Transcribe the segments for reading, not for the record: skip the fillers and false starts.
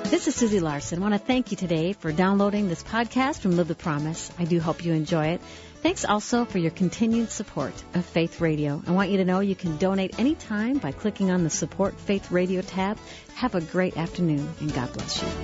This is Susie Larson. I want to thank you today for downloading this podcast from Live the Promise. I do hope you enjoy it. Thanks also for your continued support of Faith Radio. I want you to know you can donate anytime by clicking on the Support Faith Radio tab. Have a great afternoon, and God bless you.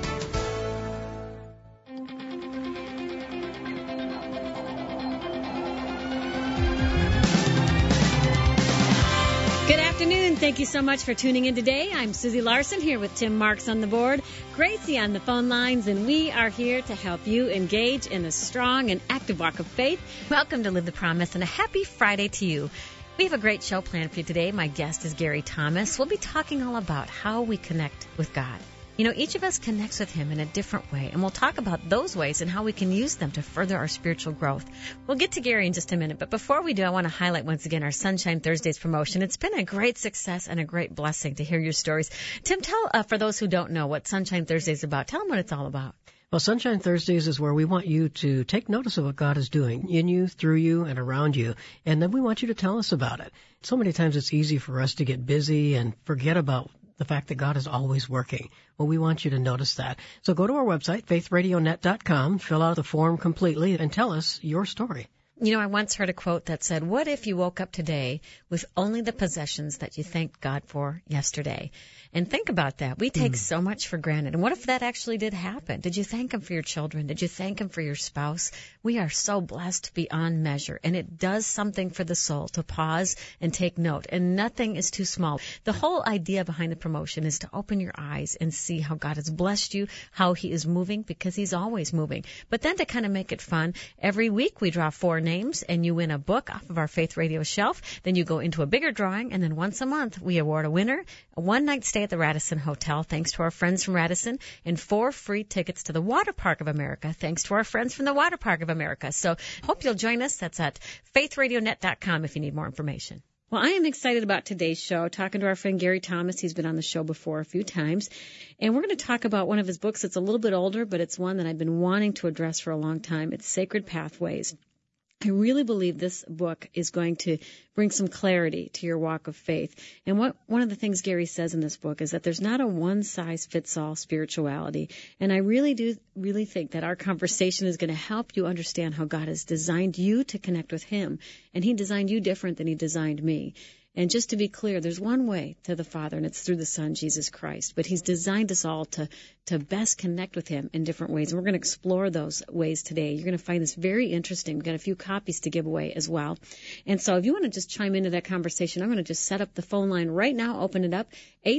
Good afternoon. Thank you so much for tuning in today. I'm Susie Larson here with Tim Marks on the board, Gracie on the phone lines, and we are here to help you engage in a strong and active walk of faith. Welcome to Live the Promise, and a happy Friday to you. We have a great show planned for you today. My guest is Gary Thomas. We'll be talking all about how we connect with God. You know, each of us connects with Him in a different way, and we'll talk about those ways and how we can use them to further our spiritual growth. We'll get to Gary in just a minute, but before we do, I want to highlight once again our Sunshine Thursdays promotion. It's been a great success and a great blessing to hear your stories. Tim, tell, for those who don't know what Sunshine Thursdays is about, tell them what it's all about. Well, Sunshine Thursdays is where we want you to take notice of what God is doing in you, through you, and around you, and then we want you to tell us about it. So many times it's easy for us to get busy and forget about the fact that God is always working. Well, we want you to notice that. So go to our website, faithradionet.com, fill out the form completely, and tell us your story. You know, I once heard a quote that said, what if you woke up today with only the possessions that you thanked God for yesterday? And think about that. We take so much for granted. And what if that actually did happen? Did you thank Him for your children? Did you thank Him for your spouse? We are so blessed beyond measure. And it does something for the soul to pause and take note. And nothing is too small. The whole idea behind the promotion is to open your eyes and see how God has blessed you, how He is moving, because He's always moving. But then to kind of make it fun, every week we draw 4 names and you win a book off of our Faith Radio shelf. Then you go into a bigger drawing, and then once a month we award a winner a one-night stay at the Radisson Hotel, thanks to our friends from Radisson, and 4 free tickets to the Water Park of America, thanks to our friends from the Water Park of America. So hope you'll join us. That's at faithradionet.com if you need more information. Well, I am excited about today's show, talking to our friend Gary Thomas. He's been on the show before a few times. And we're going to talk about one of his books. It's a little bit older, but it's one that I've been wanting to address for a long time. It's Sacred Pathways. I really believe this book is going to bring some clarity to your walk of faith. And one of the things Gary says in this book is that there's not a one-size-fits-all spirituality. And I really think that our conversation is going to help you understand how God has designed you to connect with Him. And He designed you different than He designed me. And just to be clear, there's one way to the Father, and it's through the Son, Jesus Christ. But He's designed us all to best connect with Him in different ways. And we're going to explore those ways today. You're going to find this very interesting. We've got a few copies to give away as well. And so if you want to just chime into that conversation, I'm going to just set up the phone line right now, open it up,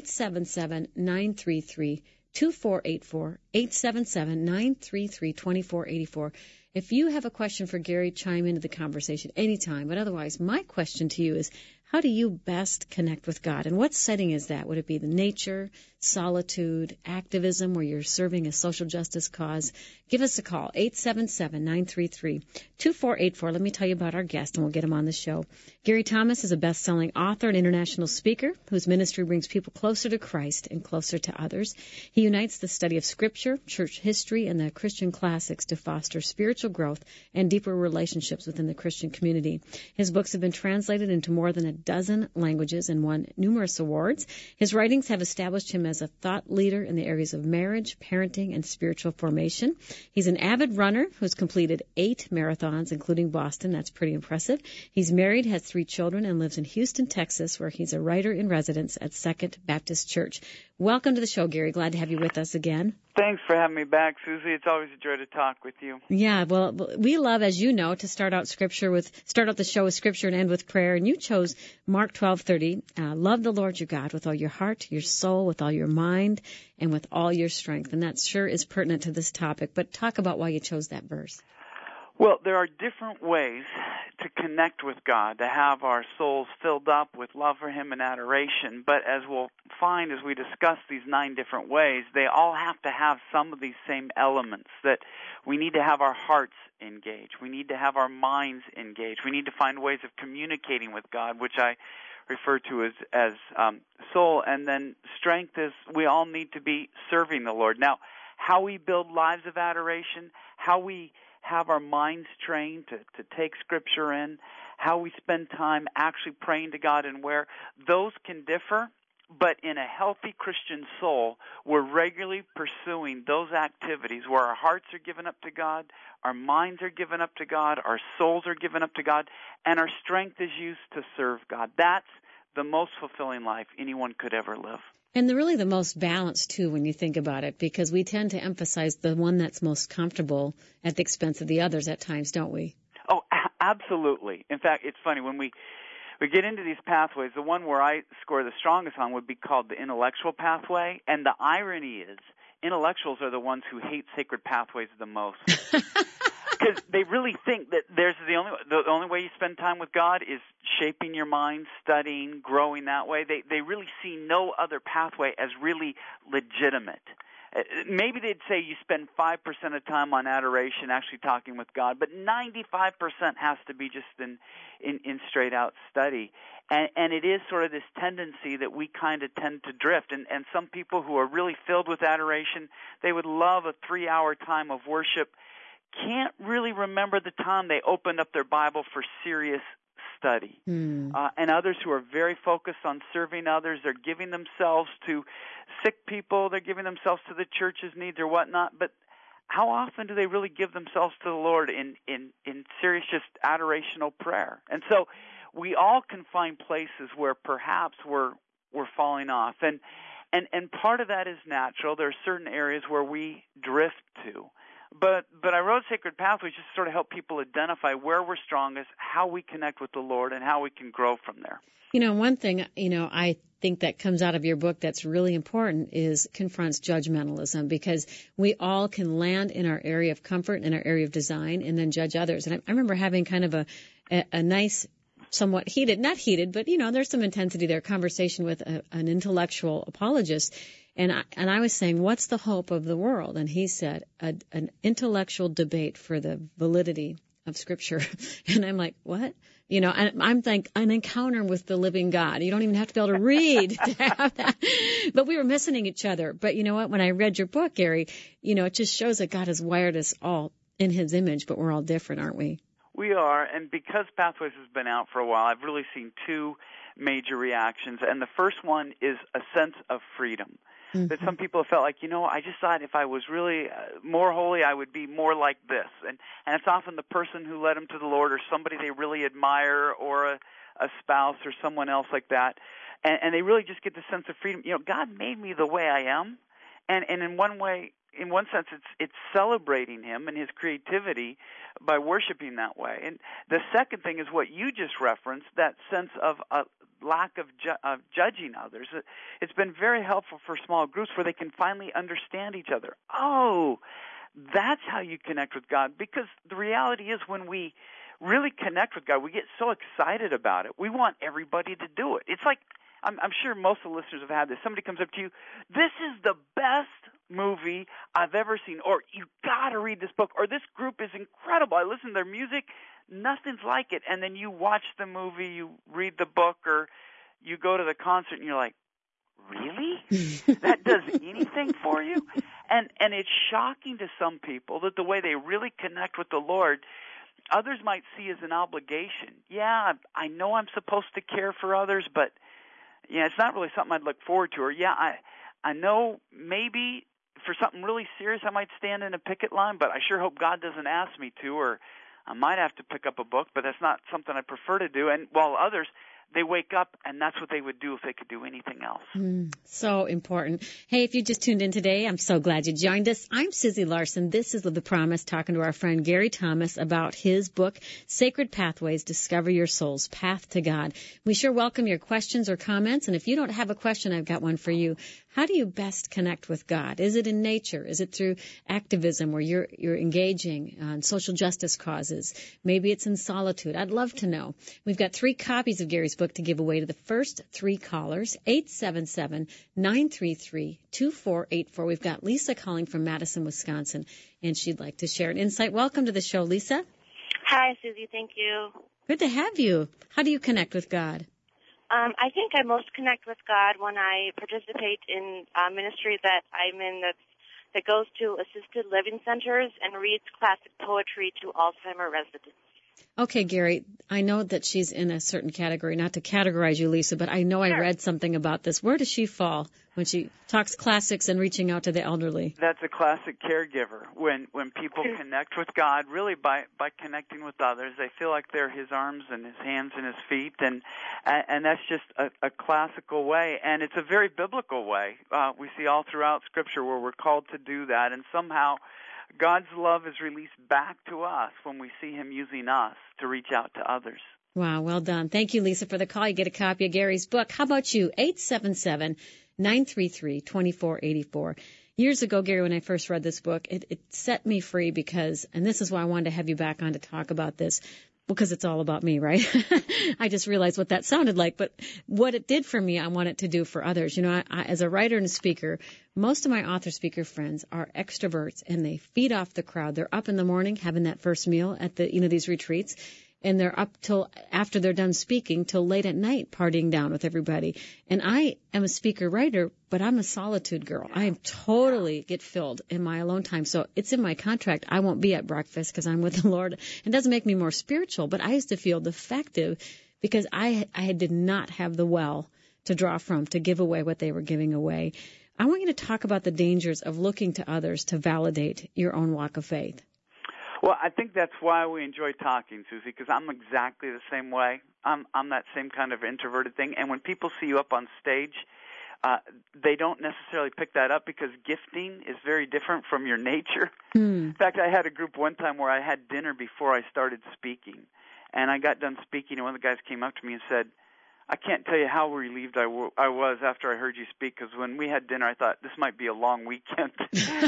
877-933-2484, 877-933-2484. If you have a question for Gary, chime into the conversation anytime. But otherwise, my question to you is, how do you best connect with God? And what setting is that? Would it be the nature, solitude, activism, where you're serving a social justice cause? Give us a call, 877-933-2484. Let me tell you about our guest, and we'll get him on the show. Gary Thomas is a best-selling author and international speaker whose ministry brings people closer to Christ and closer to others. He unites the study of Scripture, church history, and the Christian classics to foster spiritual growth and deeper relationships within the Christian community. His books have been translated into more than a dozen languages and won numerous awards. His writings have established him as a thought leader in the areas of marriage, parenting, and spiritual formation. He's an avid runner who's completed 8 marathons, including Boston. That's pretty impressive. He's married, has 3 children, and lives in Houston, Texas, where he's a writer in residence at Second Baptist Church. Welcome to the show, Gary. Glad to have you with us again. Thanks for having me back, Susie. It's always a joy to talk with you. Yeah, well, we love, as you know, to start out the show with Scripture and end with prayer. And you chose Mark 12:30. Love the Lord your God with all your heart, your soul, with all your mind, and with all your strength. And that sure is pertinent to this topic. But talk about why you chose that verse. Well, there are different ways to connect with God, to have our souls filled up with love for Him and adoration. But as we'll find as we discuss these 9 different ways, they all have to have some of these same elements, that we need to have our hearts engaged. We need to have our minds engaged. We need to find ways of communicating with God, which I refer to as soul. And then strength is we all need to be serving the Lord. Now, how we build lives of adoration, how we have our minds trained to take Scripture in, how we spend time actually praying to God and where those can differ. But in a healthy Christian soul, we're regularly pursuing those activities where our hearts are given up to God, our minds are given up to God, our souls are given up to God, and our strength is used to serve God. That's the most fulfilling life anyone could ever live. And really the most balanced, too, when you think about it, because we tend to emphasize the one that's most comfortable at the expense of the others at times, don't we? Oh, absolutely. In fact, it's funny, when we get into these pathways, the one where I score the strongest on would be called the intellectual pathway. And the irony is, intellectuals are the ones who hate sacred pathways the most. Because they really think that there's the only way you spend time with God is shaping your mind, studying, growing that way. They really see no other pathway as really legitimate. Maybe they'd say you spend 5% of time on adoration, actually talking with God, but 95% has to be just in straight out study. And it is sort of this tendency that we kind of tend to drift. And some people who are really filled with adoration, they would love a 3-hour time of worship, can't really remember the time they opened up their Bible for serious study. And others who are very focused on serving others, they're giving themselves to sick people, they're giving themselves to the church's needs or whatnot, but how often do they really give themselves to the Lord in serious just adorational prayer? And so we all can find places where perhaps we're falling off. And part of that is natural. There are certain areas where we drift to. But I wrote Sacred Pathways just to sort of help people identify where we're strongest, how we connect with the Lord, and how we can grow from there. One thing, I think that comes out of your book that's really important is confronts judgmentalism, because we all can land in our area of comfort, in our area of design, and then judge others. And I remember having kind of a nice, somewhat heated, not heated, but, there's some intensity there, conversation with an intellectual apologist. And I was saying, what's the hope of the world? And he said, an intellectual debate for the validity of Scripture. And I'm like, what? I'm like, an encounter with the living God. You don't even have to be able to read to have that. But we were missing each other. But you know what? When I read your book, Gary, it just shows that God has wired us all in His image, but we're all different, aren't we? We are, and because Pathways has been out for a while, I've really seen two major reactions. And the first one is a sense of freedom. That some people have felt like, I just thought if I was really more holy, I would be more like this. And it's often the person who led them to the Lord or somebody they really admire or a spouse or someone else like that. And they really just get the sense of freedom. God made me the way I am. And in one sense, it's celebrating Him and His creativity by worshiping that way. And the second thing is what you just referenced, that sense of a lack of judging others. It's been very helpful for small groups where they can finally understand each other. Oh, that's how you connect with God. Because the reality is when we really connect with God, we get so excited about it. We want everybody to do it. It's like, I'm sure most of the listeners have had this. Somebody comes up to you, this is the best movie I've ever seen, or you got to read this book, or this group is incredible. I listen to their music, nothing's like it. And then you watch the movie, you read the book, or you go to the concert, and you're like, really? That does anything for you? And it's shocking to some people that the way they really connect with the Lord, others might see as an obligation. Yeah, I know I'm supposed to care for others, but it's not really something I'd look forward to. Or I know maybe for something really serious I might stand in a picket line, but I sure hope God doesn't ask me to, or I might have to pick up a book, but that's not something I prefer to do. And while others, they wake up, and that's what they would do if they could do anything else. So important. Hey, if you just tuned in today, I'm so glad you joined us. I'm Susie Larson. This is Live the Promise, talking to our friend Gary Thomas about his book, Sacred Pathways, Discover Your Soul's Path to God. We sure welcome your questions or comments, and if you don't have a question, I've got one for you. How do you best connect with God? Is it in nature? Is it through activism where you're engaging on social justice causes? Maybe it's in solitude. I'd love to know. We've got 3 copies of Gary's book to give away to the first 3 callers, 877-933-2484. We've got Lisa calling from Madison, Wisconsin, and she'd like to share an insight. Welcome to the show, Lisa. Hi, Susie. Thank you. Good to have you. How do you connect with God? I think I most connect with God when I participate in a ministry that I'm in that goes to assisted living centers and reads classic poetry to Alzheimer residents. Okay, Gary, I know that she's in a certain category, not to categorize you, Lisa, but I know I read something about this. Where does she fall when she talks classics and reaching out to the elderly? That's a classic caregiver. When people connect with God, really by connecting with others, they feel like they're His arms and His hands and His feet, and that's just a classical way, and it's a very biblical way. We see all throughout Scripture where we're called to do that, and somehow God's love is released back to us when we see Him using us to reach out to others. Wow, well done. Thank you, Lisa, for the call. You get a copy of Gary's book. How about you? 877-933-2484. Years ago, Gary, when I first read this book, it set me free because, and this is why I wanted to have you back on to talk about this, because it's all about me, right? I just realized what that sounded like. But what it did for me, I want it to do for others. You know, I, as a writer and a speaker, most of my author-speaker friends are extroverts, and they feed off the crowd. They're up in the morning having that first meal at the, these retreats, and they're up till after they're done speaking till late at night partying down with everybody. And I am a speaker-writer, but I'm a solitude girl. I totally get filled in my alone time. So it's in my contract. I won't be at breakfast because I'm with the Lord. It doesn't make me more spiritual, but I used to feel defective because I did not have the well to draw from to give away what they were giving away. I want you to talk about the dangers of looking to others to validate your own walk of faith. Well, I think that's why we enjoy talking, Susie, because I'm exactly the same way. I'm that same kind of introverted thing. And when people see you up on stage, they don't necessarily pick that up because gifting is very different from your nature. In fact, I had a group one time where I had dinner before I started speaking. And I got done speaking, and one of the guys came up to me and said, I can't tell you how relieved I was after I heard you speak, because when we had dinner, I thought, this might be a long weekend. He said,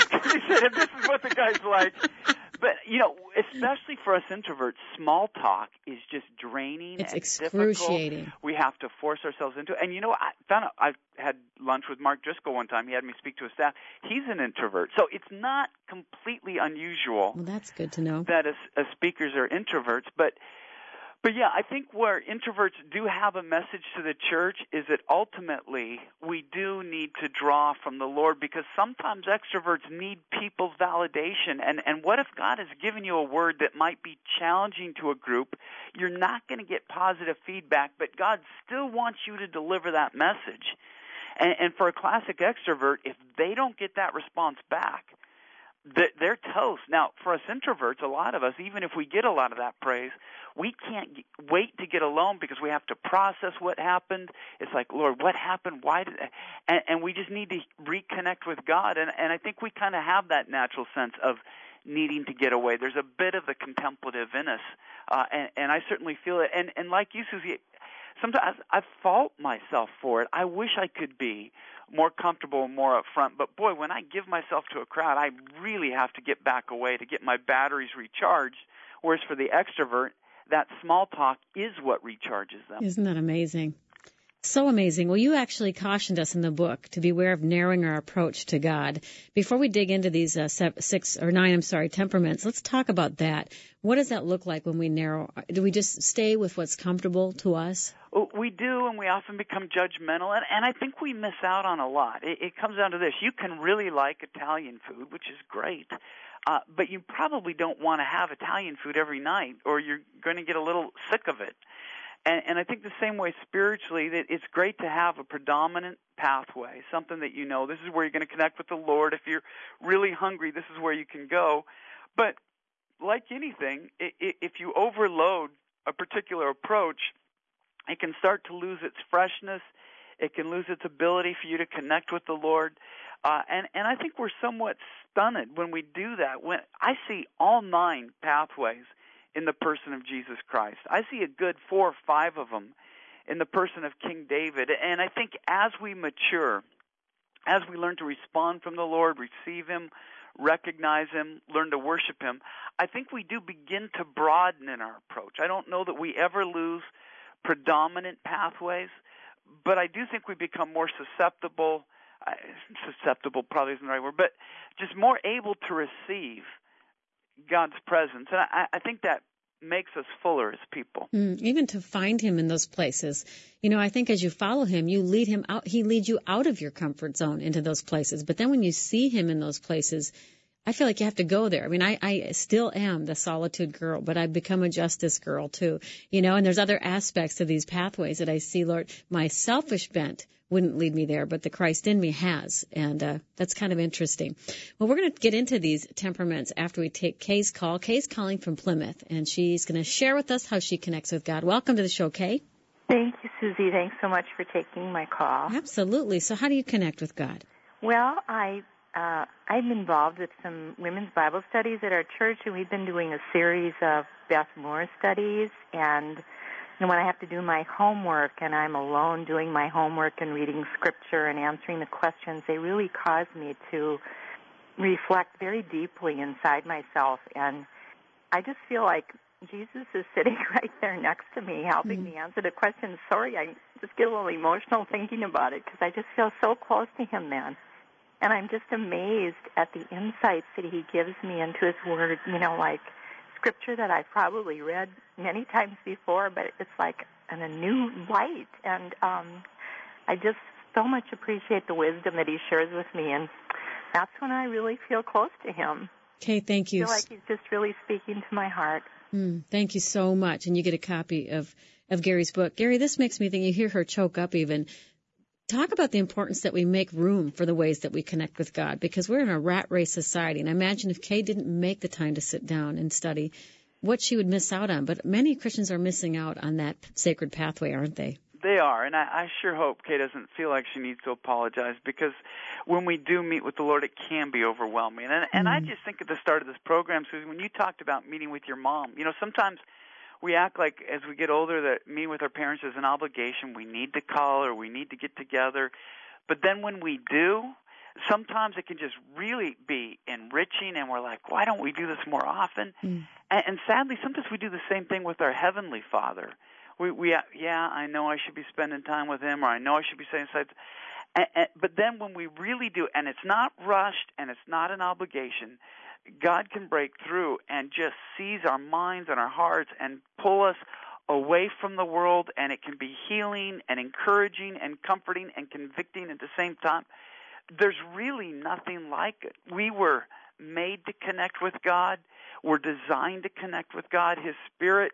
if this is what the guy's like. But, especially for us introverts, small talk is just draining. It's and excruciating. Difficult. We have to force ourselves into it. And, I found out, I had lunch with Mark Driscoll one time. He had me speak to his staff. He's an introvert. So it's not completely unusual. Well, that's good to know. That as speakers are introverts. But yeah, I think where introverts do have a message to the church is that ultimately we do need to draw from the Lord, because sometimes extroverts need people's validation. And what if God has given you a word that might be challenging to a group? You're not going to get positive feedback, but God still wants you to deliver that message. And for a classic extrovert, if they don't get that response back, they're toast. Now, for us introverts, a lot of us, even if we get a lot of that praise, we can't wait to get alone because we have to process what happened. It's like, Lord, what happened? Why did? And we just need to reconnect with God. And I think we kind of have that natural sense of needing to get away. There's a bit of the contemplative in us, and I certainly feel it. And like you, Susie, sometimes I fault myself for it. I wish I could be more comfortable and more upfront. But, boy, when I give myself to a crowd, I really have to get back away to get my batteries recharged, whereas for the extrovert, that small talk is what recharges them. Isn't that amazing? So amazing. Well, you actually cautioned us in the book to beware of narrowing our approach to God. Before we dig into these 9 temperaments, let's talk about that. What does that look like when we narrow? Do we just stay with what's comfortable to us? We do, and we often become judgmental, and I think we miss out on a lot. It comes down to this. You can really like Italian food, which is great, but you probably don't want to have Italian food every night, or you're going to get a little sick of it. And I think the same way spiritually, that it's great to have a predominant pathway, something that this is where you're going to connect with the Lord. If you're really hungry, this is where you can go. But like anything, if you overload a particular approach, it can start to lose its freshness. It can lose its ability for you to connect with the Lord. And I think we're somewhat stunned when we do that. When I see all 9 pathways in the person of Jesus Christ, I see a good 4 or 5 of them in the person of King David. And I think as we mature, as we learn to respond from the Lord, receive Him, recognize Him, learn to worship Him, I think we do begin to broaden in our approach. I don't know that we ever lose predominant pathways, but I do think we become more susceptible probably isn't the right word, but just more able to receive God's presence. And I think that makes us fuller as people. Even to find Him in those places. I think as you follow Him, you lead Him out. He leads you out of your comfort zone into those places. But then when you see Him in those places, I feel like you have to go there. I mean, I still am the solitude girl, but I've become a justice girl too, and there's other aspects to these pathways that I see, Lord, my selfish bent wouldn't lead me there, but the Christ in me has, and that's kind of interesting. Well, we're going to get into these temperaments after we take Kay's call. Kay's calling from Plymouth, and she's going to share with us how she connects with God. Welcome to the show, Kay. Thank you, Susie. Thanks so much for taking my call. Absolutely. So how do you connect with God? Well, I'm involved with some women's Bible studies at our church, and we've been doing a series of Beth Moore studies. And when I have to do my homework and I'm alone doing my homework and reading scripture and answering the questions, they really cause me to reflect very deeply inside myself. And I just feel like Jesus is sitting right there next to me, helping me answer the questions. Sorry, I just get a little emotional thinking about it because I just feel so close to him then. And I'm just amazed at the insights that he gives me into his word, like scripture that I've probably read many times before, but it's like in a new light. And I just so much appreciate the wisdom that he shares with me, and that's when I really feel close to him. Okay, thank you. I feel like he's just really speaking to my heart. Thank you so much. And you get a copy of Gary's book. Gary, this makes me think, you hear her choke up even. Talk about the importance that we make room for the ways that we connect with God, because we're in a rat race society. And I imagine if Kay didn't make the time to sit down and study, what she would miss out on. But many Christians are missing out on that sacred pathway, aren't they? They are, and I sure hope Kay doesn't feel like she needs to apologize, because when we do meet with the Lord, it can be overwhelming. And I just think at the start of this program, Susan, when you talked about meeting with your mom, sometimes we act like as we get older that meeting with our parents is an obligation. We need to call or we need to get together. But then when we do, sometimes it can just really be enriching, and we're like, why don't we do this more often? And sadly, sometimes we do the same thing with our Heavenly Father. I know I should be spending time with him, or I know I should be saying such. But then when we really do, and it's not rushed and it's not an obligation, God can break through and just seize our minds and our hearts and pull us away from the world, and it can be healing and encouraging and comforting and convicting at the same time. There's really nothing like it. We were made to connect with God. We're designed to connect with God. His Spirit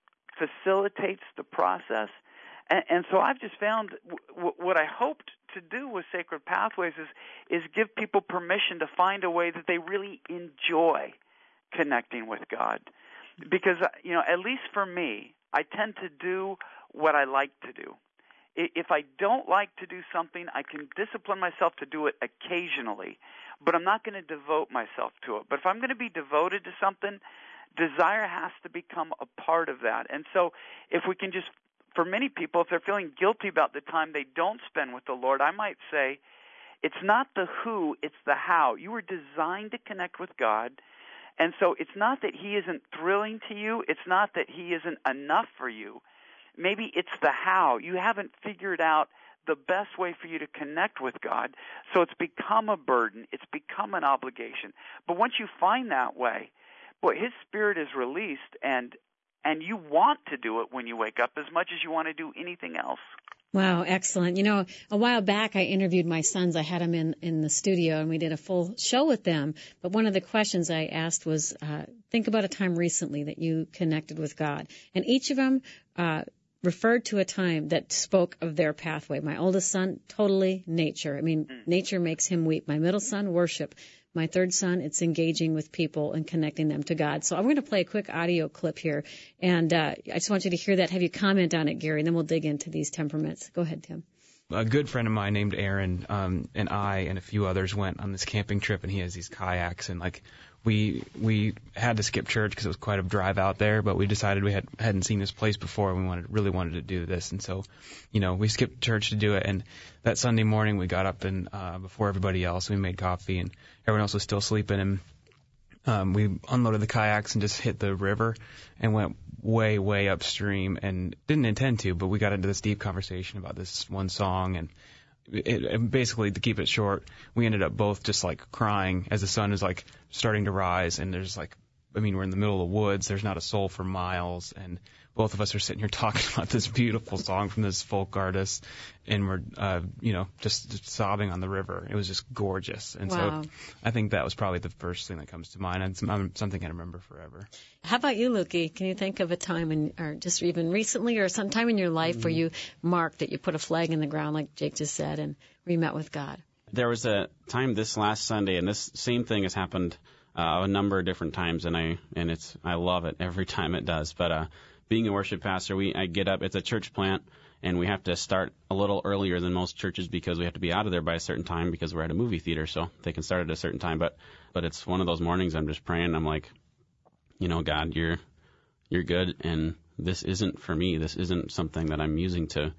facilitates the process. And so I've just found what I hoped to do with Sacred Pathways is give people permission to find a way that they really enjoy connecting with God. Because, at least for me, I tend to do what I like to do. If I don't like to do something, I can discipline myself to do it occasionally, but I'm not going to devote myself to it. But if I'm going to be devoted to something, desire has to become a part of that. And so if we can just, for many people, if they're feeling guilty about the time they don't spend with the Lord, I might say, it's not the who, it's the how. You were designed to connect with God, and so it's not that he isn't thrilling to you. It's not that he isn't enough for you. Maybe it's the how. You haven't figured out the best way for you to connect with God, so it's become a burden. It's become an obligation. But once you find that way, boy, his Spirit is released, and you want to do it when you wake up as much as you want to do anything else. Wow, excellent. A while back I interviewed my sons. I had them in the studio, and we did a full show with them. But one of the questions I asked was, think about a time recently that you connected with God. And each of them referred to a time that spoke of their pathway. My oldest son, totally nature. I mean, nature makes him weep. My middle son, worship. My third son, it's engaging with people and connecting them to God. So I'm going to play a quick audio clip here, and I just want you to hear that. Have you comment on it, Gary, and then we'll dig into these temperaments. Go ahead, Tim. A good friend of mine named Aaron and I and a few others went on this camping trip, and he has these kayaks, and we had to skip church because it was quite a drive out there, but we decided we hadn't seen this place before, and we really wanted to do this. And so, we skipped church to do it. And that Sunday morning we got up and before everybody else, we made coffee, and everyone else was still sleeping. And we unloaded the kayaks and just hit the river and went way, way upstream, and didn't intend to, but we got into this deep conversation about this one song. And basically, to keep it short, we ended up both just crying as the sun is starting to rise, and there's we're in the middle of the woods. There's not a soul for miles, and both of us are sitting here talking about this beautiful song from this folk artist, and we're, just sobbing on the river. It was just gorgeous. And Wow. so I think that was probably the first thing that comes to mind, and something I remember forever. How about you, Lukey? Can you think of a time, or just even recently or sometime in your life where you marked that you put a flag in the ground, like Jake just said, and we met with God? There was a time this last Sunday, and this same thing has happened a number of different times, and I love it every time it does. But being a worship pastor, I get up. It's a church plant, and we have to start a little earlier than most churches because we have to be out of there by a certain time because we're at a movie theater, so they can start at a certain time. But it's one of those mornings I'm just praying. I'm like, God, you're good, and this isn't for me. This isn't something that I'm using to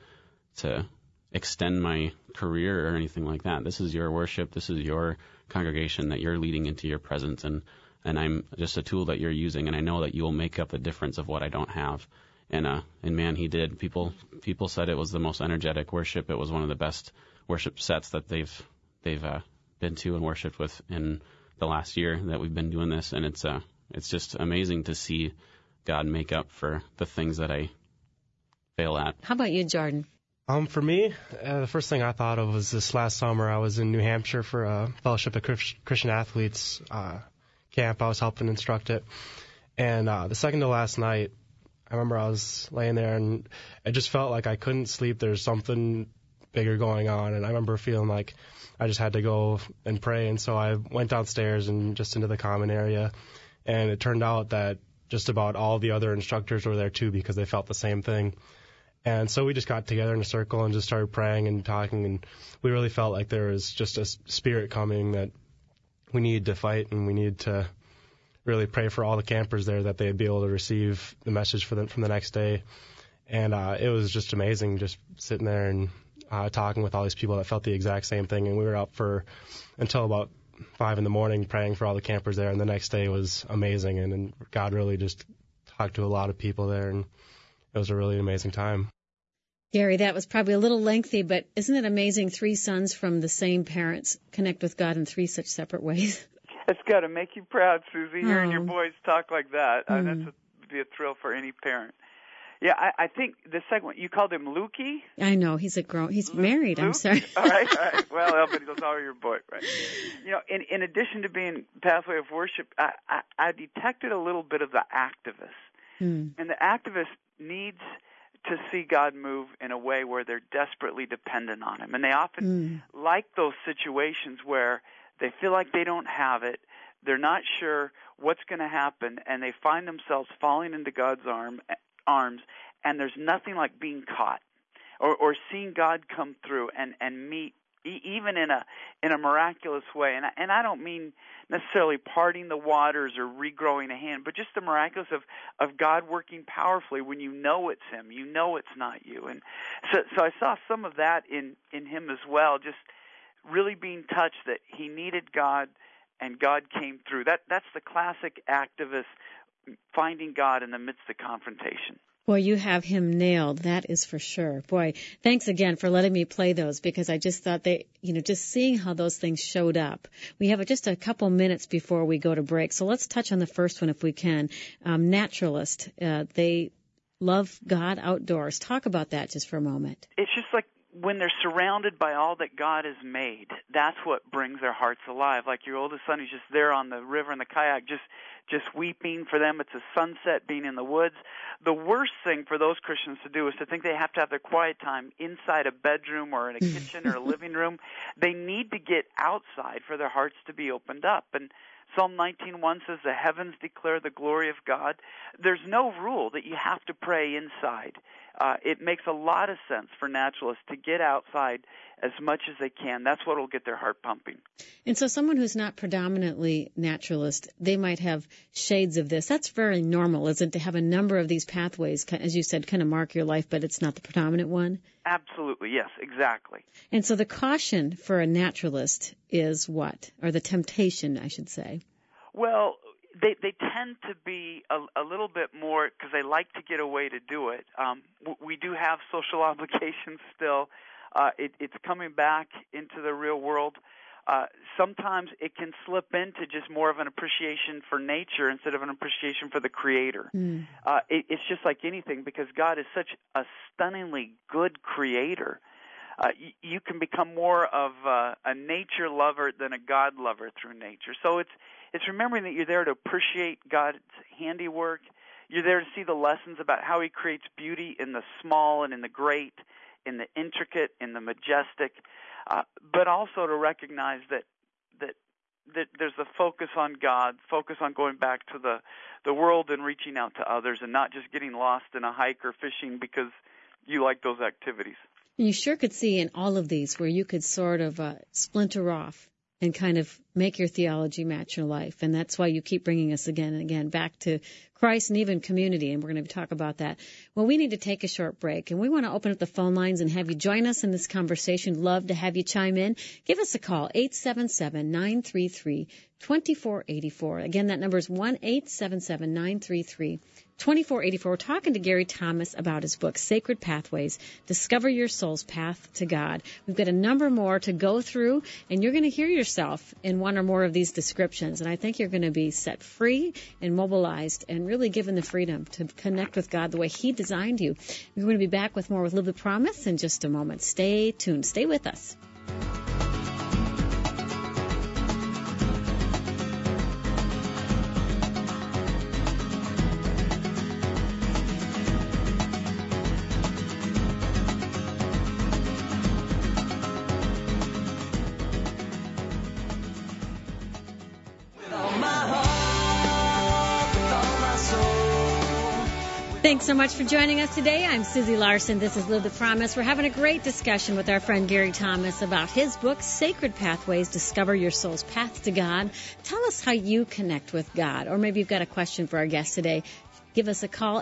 extend my career or anything like that. This is your worship. This is your congregation that you're leading into your presence, and I'm just a tool that you're using, and I know that you will make up the difference of what I don't have. And man, he did. People said it was the most energetic worship. It was one of the best worship sets that they've been to and worshipped with in the last year that we've been doing this, and it's just amazing to see God make up for the things that I fail at. How about you, Jordan? For me, the first thing I thought of was this last summer. I was in New Hampshire for a Fellowship of Christian Athletes camp. I was helping instruct it. And the second to last night, I remember I was laying there, and it just felt like I couldn't sleep. There's something bigger going on. And I remember feeling like I just had to go and pray. And so I went downstairs and just into the common area. And it turned out that just about all the other instructors were there, too, because they felt the same thing. And so we just got together in a circle and just started praying and talking, and we really felt like there was just a spirit coming that we needed to fight, and we needed to really pray for all the campers there that they'd be able to receive the message from the next day. And it was just amazing just sitting there and talking with all these people that felt the exact same thing. And we were up until about 5 a.m. praying for all the campers there, and the next day was amazing. And God really just talked to a lot of people there, and it was a really amazing time. Gary, that was probably a little lengthy, but isn't it amazing 3 sons from the same parents connect with God in 3 such separate ways? It's got to make you proud, Susie, hearing your boys talk like that. That would be a thrill for any parent. Yeah, I think the second one, you called him Lukey? I know, he's married, Luke? I'm sorry. All right. Well, but he's all your boy, right? In addition to being Pathway of Worship, I detected a little bit of the activist. And the activist needs to see God move in a way where they're desperately dependent on Him. And they often like those situations where they feel like they don't have it, they're not sure what's going to happen, and they find themselves falling into God's arms, and there's nothing like being caught or seeing God come through and meet even in a miraculous way. And I don't mean necessarily parting the waters or regrowing a hand, but just the miraculous of God working powerfully when you know it's Him, you know it's not you. And so I saw some of that in him as well, just really being touched that he needed God and God came through. That's the classic activist finding God in the midst of confrontation. Boy, you have him nailed. That is for sure. Boy, thanks again for letting me play those, because I just thought just seeing how those things showed up. We have just a couple minutes before we go to break. So let's touch on the first one if we can. Naturalist. They love God outdoors. Talk about that just for a moment. It's just like when they're surrounded by all that God has made, that's what brings their hearts alive. Like your oldest son who's just there on the river in the kayak, just weeping. For them, it's a sunset, being in the woods. The worst thing for those Christians to do is to think they have to have their quiet time inside a bedroom or in a kitchen or a living room. They need to get outside for their hearts to be opened up. And Psalm 19:1 says, the heavens declare the glory of God. There's no rule that you have to pray inside. It makes a lot of sense for naturalists to get outside as much as they can. That's what will get their heart pumping. And so someone who's not predominantly naturalist, they might have shades of this. That's very normal, isn't it, to have a number of these pathways, as you said, kind of mark your life, but it's not the predominant one? Absolutely, yes, exactly. And so the caution for a naturalist is what? Or the temptation, I should say. Well, they tend to be a little bit more, because they like to get away to do it. We do have social obligations still. It's coming back into the real world. sometimes it can slip into just more of an appreciation for nature instead of an appreciation for the Creator. It's just like anything, because God is such a stunningly good Creator. You can become more of a nature lover than a God lover through nature. So it's remembering that you're there to appreciate God's handiwork. You're there to see the lessons about how He creates beauty in the small and in the great, in the intricate, in the majestic, but also to recognize that there's a focus on God, focus on going back to the world and reaching out to others, and not just getting lost in a hike or fishing because you like those activities. You sure could see in all of these where you could sort of splinter off and kind of make your theology match your life. And that's why you keep bringing us again and again back to Christ and even community, and we're going to talk about that. Well, we need to take a short break, and we want to open up the phone lines and have you join us in this conversation. Love to have you chime in. Give us a call, 877-933-2484. Again, that number is 1-877-933-2484. We're talking to Gary Thomas about his book, Sacred Pathways, Discover Your Soul's Path to God. We've got a number more to go through, and you're going to hear yourself in one or more of these descriptions, and I think you're going to be set free and mobilized and really given the freedom to connect with God the way He designed you. We're going to be back with more with Live the Promise in just a moment. Stay tuned. Stay with us. Thanks so much for joining us today. I'm Susie Larson. This is Live the Promise. We're having a great discussion with our friend Gary Thomas about his book, Sacred Pathways, Discover Your Soul's Path to God. Tell us how you connect with God. Or maybe you've got a question for our guest today. Give us a call,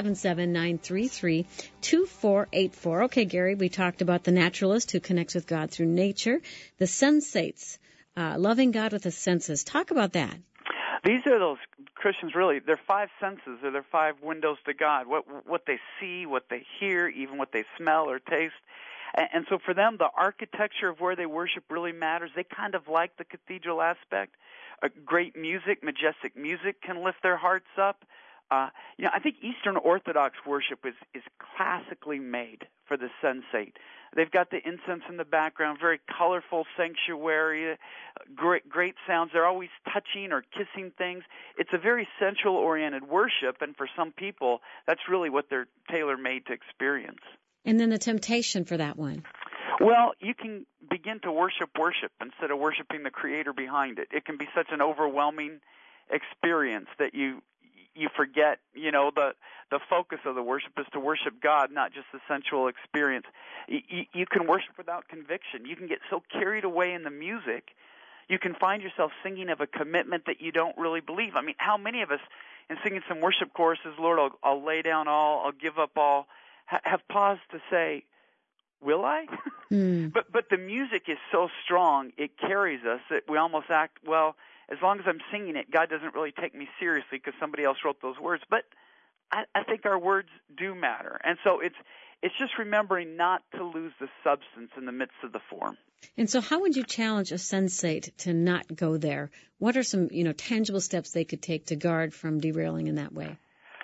877-933-2484. Okay, Gary, we talked about the naturalist who connects with God through nature, the sensates, loving God with the senses. Talk about that. These are those Christians, really, they're five senses, or they're five windows to God, what they see, what they hear, even what they smell or taste. And so for them, the architecture of where they worship really matters. They kind of like the cathedral aspect. Great music, majestic music can lift their hearts up. I think Eastern Orthodox worship is classically made for the sensate. They've got the incense in the background, very colorful sanctuary, great sounds. They're always touching or kissing things. It's a very sensual-oriented worship, and for some people, that's really what they're tailor-made to experience. And then the temptation for that one. Well, you can begin to worship instead of worshiping the Creator behind it. It can be such an overwhelming experience that you forget, the focus of the worship is to worship God, not just the sensual experience. You can worship without conviction. You can get so carried away in the music, you can find yourself singing of a commitment that you don't really believe. I mean, how many of us, in singing some worship choruses, Lord, I'll lay down all, I'll give up all, have paused to say, will I? But the music is so strong, it carries us that we almost act, well, as long as I'm singing it, God doesn't really take me seriously because somebody else wrote those words. But I think our words do matter. And so it's just remembering not to lose the substance in the midst of the form. And so how would you challenge a sensate to not go there? What are some, tangible steps they could take to guard from derailing in that way?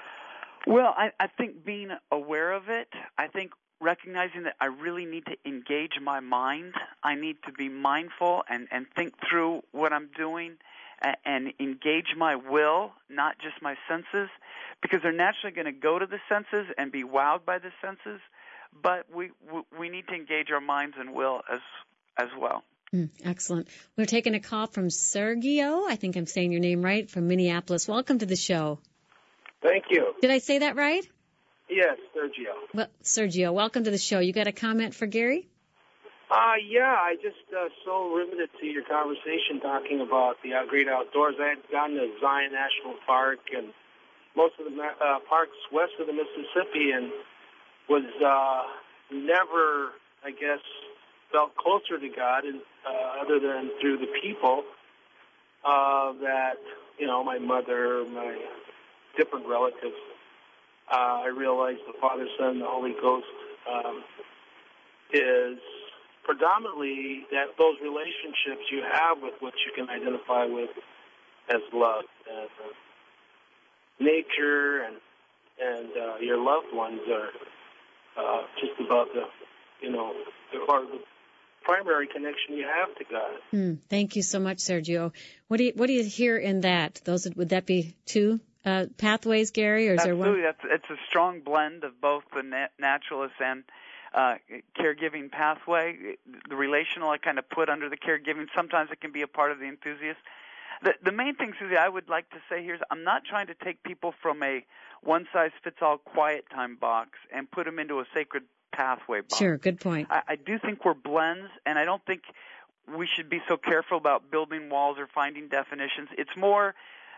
Well, I think being aware of it, I think recognizing that I really need to engage my mind. I need to be mindful and think through what I'm doing and engage my will, not just my senses, because they're naturally going to go to the senses and be wowed by the senses, but we need to engage our minds and will as well. Excellent. We're taking a call from Sergio. I think I'm saying your name right, from Minneapolis. Welcome to the show. Thank you. Did I say that right? Yes, Sergio. Well, Sergio, welcome to the show. You got a comment for Gary? Yeah, I just so riveted to your conversation talking about the great outdoors. I had gone to Zion National Park and most of the parks west of the Mississippi and was never, I guess, felt closer to God and, other than through the people that, my mother, my different relatives. I realized the Father, Son, the Holy Ghost is predominantly that those relationships you have with what you can identify with as love, as nature and your loved ones are just about the primary connection you have to God. Thank you so much, Sergio. What do you hear in that? Would that be two pathways, Gary, or is Absolutely. there one? It's a strong blend of both the naturalist and caregiving pathway. The relational I kind of put under the caregiving. Sometimes it can be a part of the enthusiast. The main thing, Susie, I would like to say here is I'm not trying to take people from a one-size-fits-all quiet time box and put them into a sacred pathway box. Sure, good point. I do think we're blends, and I don't think we should be so careful about building walls or finding definitions. It's more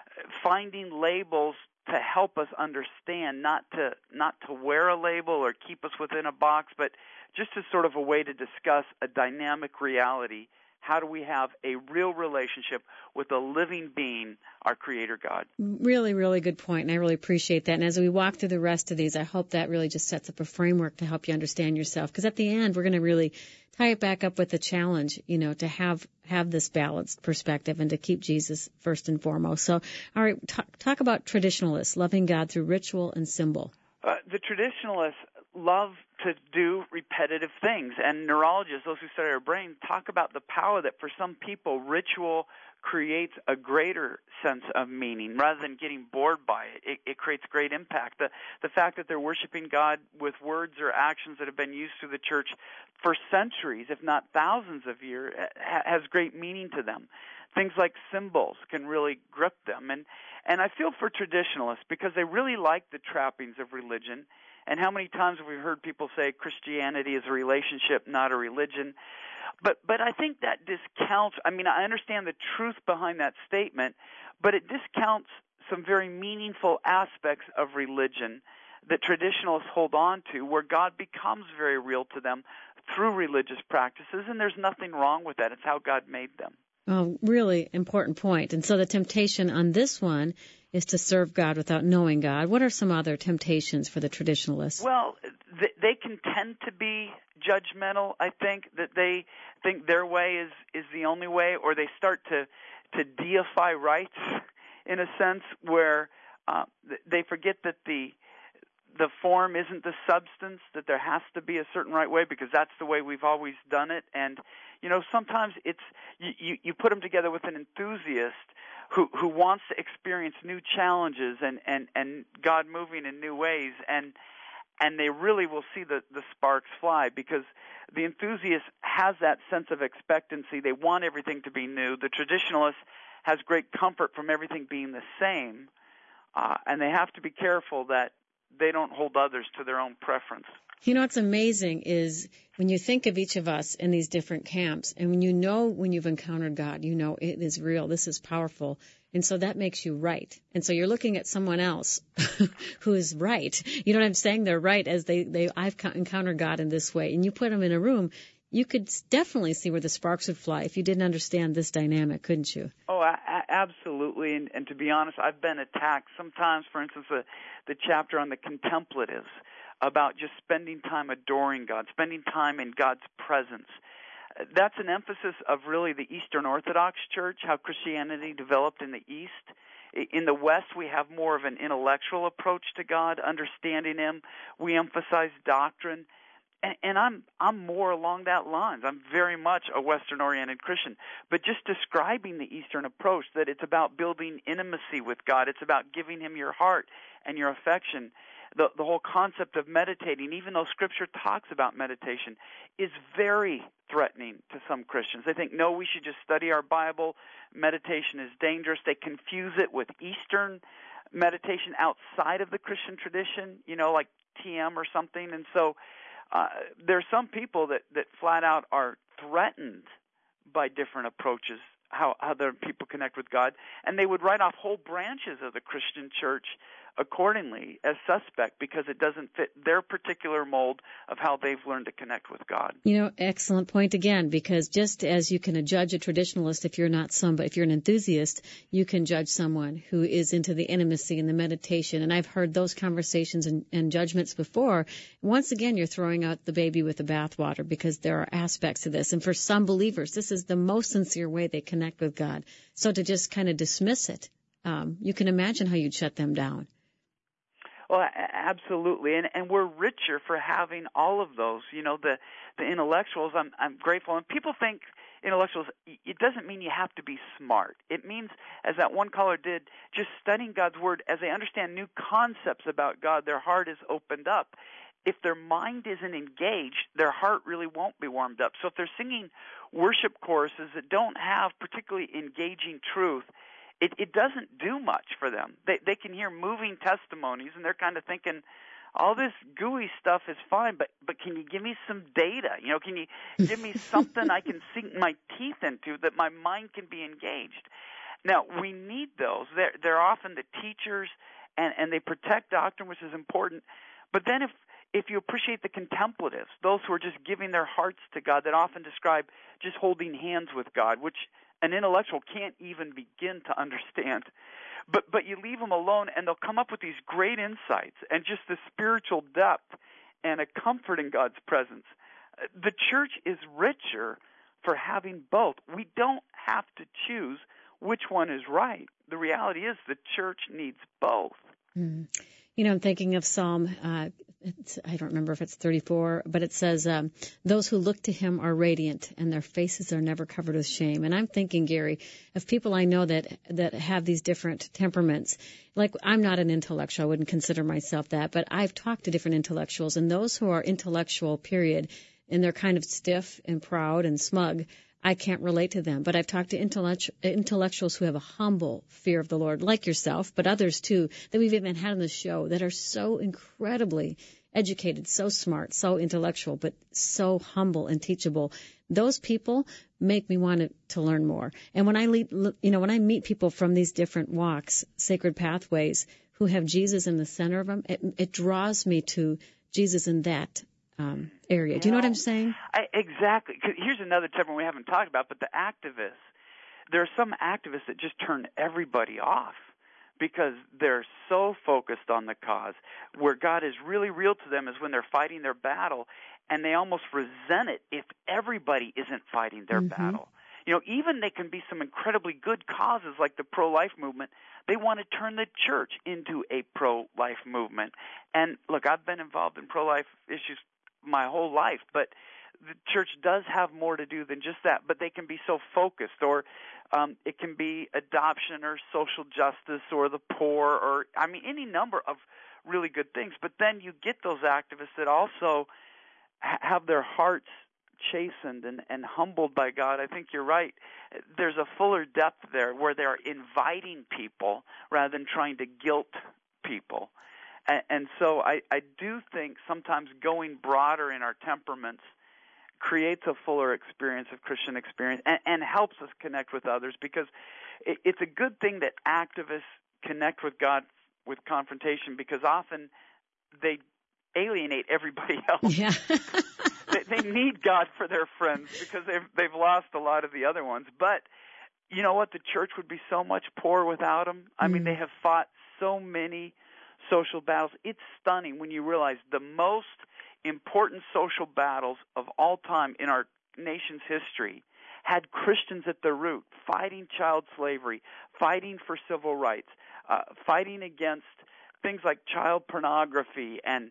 finding labels to help us understand, not to wear a label or keep us within a box, but just as sort of a way to discuss a dynamic reality. How do we have a real relationship with a living being, our Creator God? Really, really good point, and I really appreciate that. And as we walk through the rest of these, I hope that really just sets up a framework to help you understand yourself. Because at the end, we're going to really tie it back up with the challenge, to have this balanced perspective and to keep Jesus first and foremost. So, all right, talk about traditionalists, loving God through ritual and symbol. The traditionalists love to do repetitive things, and neurologists, those who study our brain, talk about the power that for some people ritual creates a greater sense of meaning rather than getting bored by it. It creates great impact. The fact that they're worshiping God with words or actions that have been used through the church for centuries, if not thousands of years, has great meaning to them. Things like symbols can really grip them. And I feel for traditionalists because they really like the trappings of religion. And how many times have we heard people say Christianity is a relationship, not a religion? But I think that discounts, I understand the truth behind that statement, but it discounts some very meaningful aspects of religion that traditionalists hold on to, where God becomes very real to them through religious practices, and there's nothing wrong with that. It's how God made them. Oh, really important point. And so the temptation on this one is to serve God without knowing God. What are some other temptations for the traditionalists? Well, they can tend to be judgmental, I think, that they think their way is the only way, or they start to deify rights in a sense where they forget that the form isn't the substance, that there has to be a certain right way because that's the way we've always done it. And, sometimes it's you put them together with an enthusiast who wants to experience new challenges and God moving in new ways, and they really will see the sparks fly because the enthusiast has that sense of expectancy. They want everything to be new. The traditionalist has great comfort from everything being the same, and they have to be careful that they don't hold others to their own preference. What's amazing is when you think of each of us in these different camps, and when you've encountered God, it is real, this is powerful, and so that makes you right. And so you're looking at someone else who is right. You know what I'm saying? They're right as I've encountered God in this way. And you put them in a room, you could definitely see where the sparks would fly if you didn't understand this dynamic, couldn't you? Oh, absolutely. And to be honest, I've been attacked sometimes. For instance, the chapter on the contemplatives about just spending time adoring God, spending time in God's presence. That's an emphasis of really the Eastern Orthodox Church, how Christianity developed in the East. In the West, we have more of an intellectual approach to God, understanding Him. We emphasize doctrine. And I'm more along that lines. I'm very much a Western-oriented Christian. But just describing the Eastern approach, that it's about building intimacy with God. It's about giving Him your heart and your affection. The whole concept of meditating, even though Scripture talks about meditation, is very threatening to some Christians. They think, no, we should just study our Bible. Meditation is dangerous. They confuse it with Eastern meditation outside of the Christian tradition, like TM or something. And so there are some people that flat out are threatened by different approaches, how other people connect with God, and they would write off whole branches of the Christian church accordingly as suspect because it doesn't fit their particular mold of how they've learned to connect with God. Excellent point again, because just as you can judge a traditionalist if you're not but if you're an enthusiast, you can judge someone who is into the intimacy and the meditation. And I've heard those conversations and judgments before. Once again, you're throwing out the baby with the bathwater, because there are aspects to this. And for some believers, this is the most sincere way they connect with God. So to just kind of dismiss it, you can imagine how you'd shut them down. Well, absolutely, and we're richer for having all of those. The intellectuals. I'm grateful, and people think intellectuals. It doesn't mean you have to be smart. It means, as that one caller did, just studying God's Word as they understand new concepts about God. Their heart is opened up. If their mind isn't engaged, their heart really won't be warmed up. So if they're singing worship choruses that don't have particularly engaging truth, it doesn't do much for them. They can hear moving testimonies, and they're kind of thinking, all this gooey stuff is fine, but can you give me some data? Can you give me something I can sink my teeth into that my mind can be engaged? Now, we need those. They're often the teachers, and they protect doctrine, which is important. But then if you appreciate the contemplatives, those who are just giving their hearts to God, that often describe just holding hands with God, which an intellectual can't even begin to understand. But you leave them alone, and they'll come up with these great insights and just the spiritual depth and a comfort in God's presence. The church is richer for having both. We don't have to choose which one is right. The reality is the church needs both. Mm. I'm thinking of Psalm, I don't remember if it's 34, but it says, those who look to him are radiant, and their faces are never covered with shame. And I'm thinking, Gary, of people I know that have these different temperaments. Like, I'm not an intellectual. I wouldn't consider myself that, but I've talked to different intellectuals, and those who are intellectual, period, and they're kind of stiff and proud and smug, I can't relate to them. But I've talked to intellectuals who have a humble fear of the Lord, like yourself, but others too, that we've even had on the show, that are so incredibly educated, so smart, so intellectual, but so humble and teachable. Those people make me want to learn more. And when I meet people from these different walks, sacred pathways, who have Jesus in the center of them, it draws me to Jesus in that area. Do you know what I'm saying? Exactly. Here's another temperament we haven't talked about, but the activists. There are some activists that just turn everybody off because they're so focused on the cause. Where God is really real to them is when they're fighting their battle, and they almost resent it if everybody isn't fighting their battle. Even they can be some incredibly good causes like the pro-life movement. They want to turn the church into a pro-life movement. And look, I've been involved in pro-life issues my whole life, but the church does have more to do than just that. But they can be so focused, or it can be adoption or social justice or the poor, or any number of really good things. But then you get those activists that also have their hearts chastened and humbled by God. I think you're right. There's a fuller depth there where they're inviting people rather than trying to guilt people. And so I do think sometimes going broader in our temperaments creates a fuller experience of Christian experience and helps us connect with others, because it's a good thing that activists connect with God with confrontation, because often they alienate everybody else. Yeah. They need God for their friends because they've lost a lot of the other ones. But you know what? The church would be so much poorer without them. I mean, they have fought so many social battles. It's stunning when you realize the most important social battles of all time in our nation's history had Christians at their root, fighting child slavery, fighting for civil rights, fighting against things like child pornography and